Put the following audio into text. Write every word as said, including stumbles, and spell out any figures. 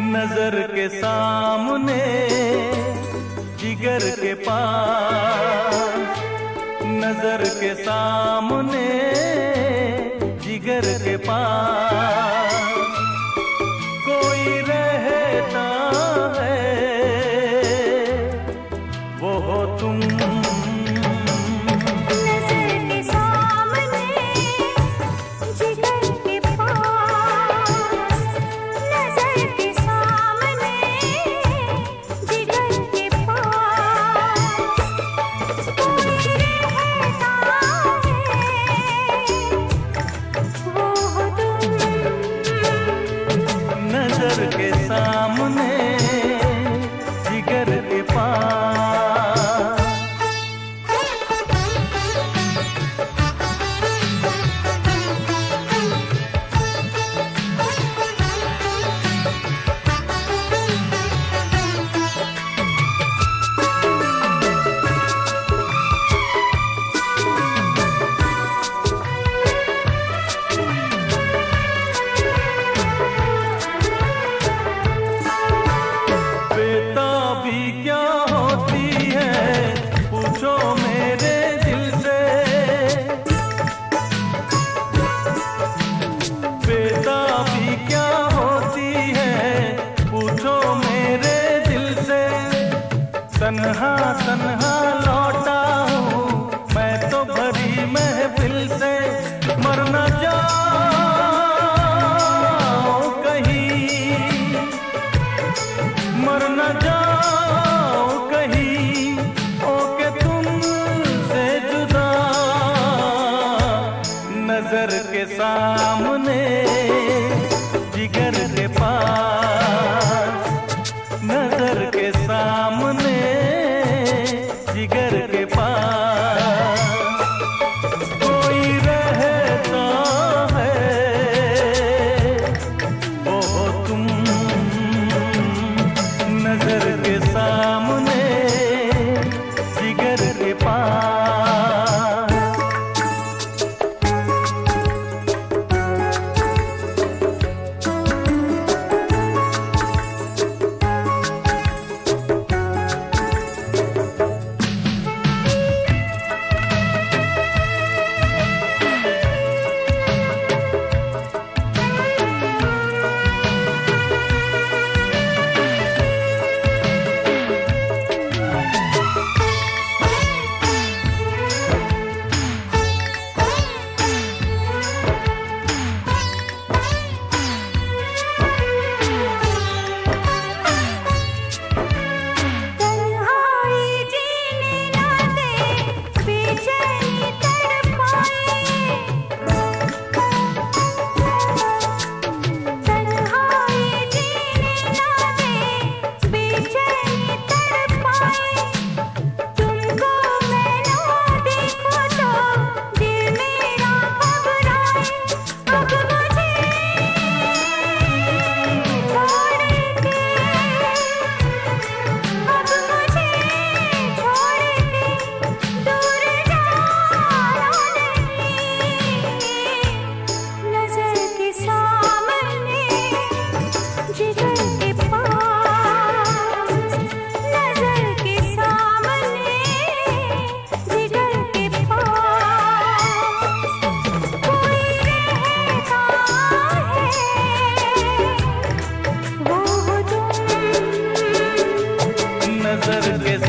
नजर के सामने जिगर के पास, नजर के सामने जिगर के पास कोई रहता है, वो हो तुम। नजर के सामने जिगर के पास। क्या होती है पूछो मेरे दिल से, बेताबी क्या होती है पूछो मेरे दिल से। तन्हा तन्हा लौटा हूँ मैं तो भरी महफिल से, मर न जाओ कहीं, मर न जाओ नजर के सामने जिगर के पास, नजर के सामने जिगर के पास कोई रहता है, वो हो तुम। नजर के सामने जिगर के पास। नजर के